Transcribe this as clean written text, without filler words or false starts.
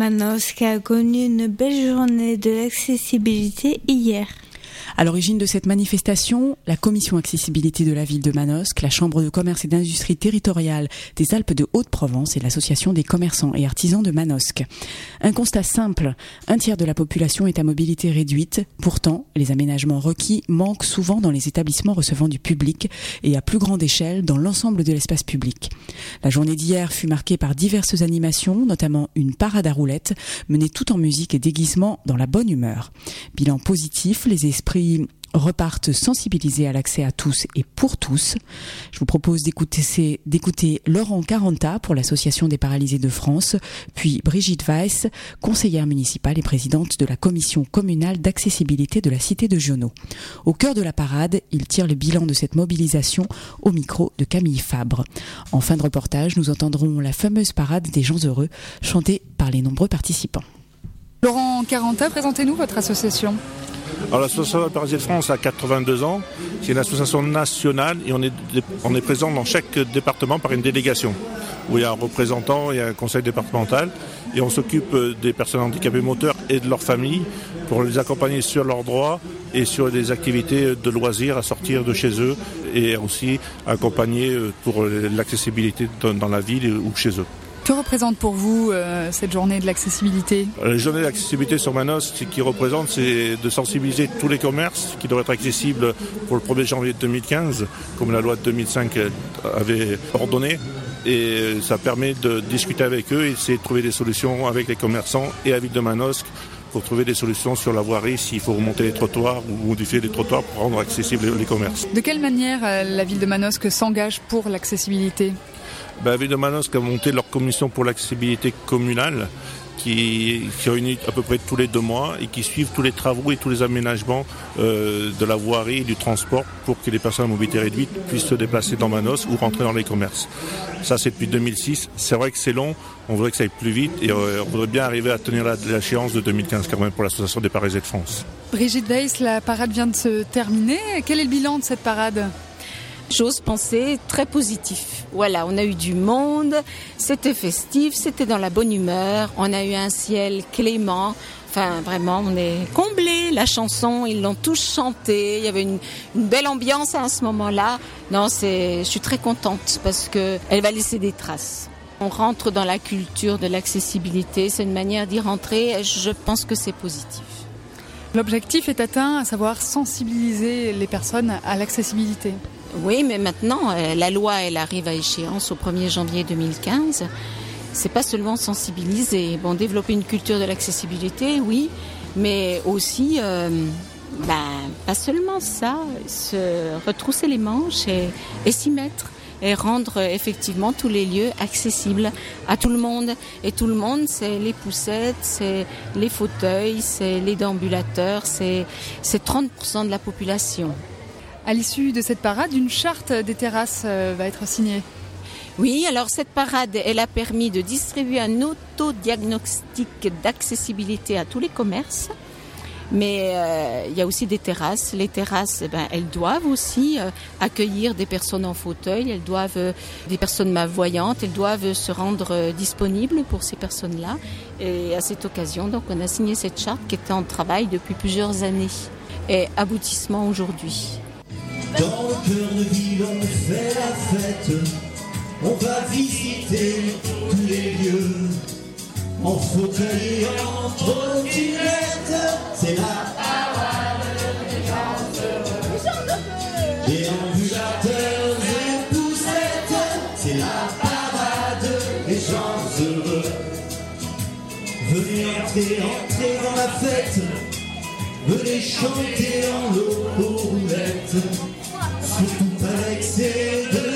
Manosque a connu une belle journée de l'accessibilité hier. À l'origine de cette manifestation, la commission accessibilité de la ville de Manosque, la chambre de commerce et d'industrie territoriale des Alpes de Haute-Provence et l'association des commerçants et artisans de Manosque. Un constat simple, un tiers de la population est à mobilité réduite. Pourtant, les aménagements requis manquent souvent dans les établissements recevant du public et à plus grande échelle dans l'ensemble de l'espace public. La journée d'hier fut marquée par diverses animations, notamment une parade à roulettes, menée tout en musique et déguisement dans la bonne humeur. Bilan positif, les esprits repartent sensibilisés à l'accès à tous et pour tous. Je vous propose d'écouter Laurent Caranta pour l'Association des paralysés de France, puis Brigitte Weiss, conseillère municipale et présidente de la commission communale d'accessibilité de la cité de Giono. Au cœur de la parade, ils tirent le bilan de cette mobilisation au micro de Camille Fabre. En fin de reportage, nous entendrons la fameuse parade des gens heureux, chantée par les nombreux participants. Laurent Caranta, présentez-nous votre association. Alors l'association des paralysés de France a 82 ans, c'est une association nationale et on est présent dans chaque département par une délégation où il y a un représentant et un conseil départemental et on s'occupe des personnes handicapées moteurs et de leurs familles pour les accompagner sur leurs droits et sur des activités de loisirs à sortir de chez eux et aussi accompagner pour l'accessibilité dans la ville ou chez eux. Que représente pour vous cette journée de l'accessibilité ? La journée de l'accessibilité sur Manosque, ce qui représente, c'est de sensibiliser tous les commerces qui devraient être accessibles pour le 1er janvier 2015, comme la loi de 2005 avait ordonné. Et ça permet de discuter avec eux et essayer de trouver des solutions avec les commerçants et la ville de Manosque pour trouver des solutions sur la voirie, s'il faut remonter les trottoirs ou modifier les trottoirs pour rendre accessibles les commerces. De quelle manière la ville de Manosque s'engage pour l'accessibilité ? La ville de Manosque a monté leur commission pour l'accessibilité communale qui réunit à peu près tous les 2 mois et qui suivent tous les travaux et tous les aménagements de la voirie et du transport pour que les personnes à mobilité réduite puissent se déplacer dans Manosque ou rentrer dans les commerces. Ça, c'est depuis 2006. C'est vrai que c'est long, on voudrait que ça aille plus vite et on voudrait bien arriver à tenir l'échéance de 2015 quand même pour l'Association des paralysés de France. Brigitte Weiss, la parade vient de se terminer. Quel est le bilan de cette parade ? J'ose penser très positif. Voilà, on a eu du monde, c'était festif, c'était dans la bonne humeur, on a eu un ciel clément. Enfin, vraiment, on est comblés. La chanson, ils l'ont tous chantée. Il y avait une belle ambiance à ce moment-là. Non, je suis très contente parce que elle va laisser des traces. On rentre dans la culture de l'accessibilité. C'est une manière d'y rentrer. Et je pense que c'est positif. L'objectif est atteint, à savoir sensibiliser les personnes à l'accessibilité. Oui, mais maintenant, la loi, elle arrive à échéance au 1er janvier 2015. C'est pas seulement sensibiliser. Bon, développer une culture de l'accessibilité, oui, mais aussi, pas seulement ça, se retrousser les manches et s'y mettre. Et rendre effectivement tous les lieux accessibles à tout le monde. Et tout le monde, c'est les poussettes, c'est les fauteuils, c'est les déambulateurs, c'est 30% de la population. À l'issue de cette parade, une charte des terrasses va être signée. Oui, alors cette parade, elle a permis de distribuer un autodiagnostic d'accessibilité à tous les commerces. Mais il y a aussi des terrasses. Les terrasses, elles doivent aussi accueillir des personnes en fauteuil, des personnes malvoyantes, elles doivent se rendre disponibles pour ces personnes-là. Et à cette occasion, donc, on a signé cette charte qui était en travail depuis plusieurs années et aboutissement aujourd'hui. Dans le cœur de ville, on fait la fête, on va visiter tous les lieux. En fauteuil et en trottinette, c'est la parade des gens heureux. Déambulateurs et poussettes, c'est la parade des gens heureux. Venez entrer dans la fête, venez chanter en l'eau aux roulettes. Surtout pas l'excès de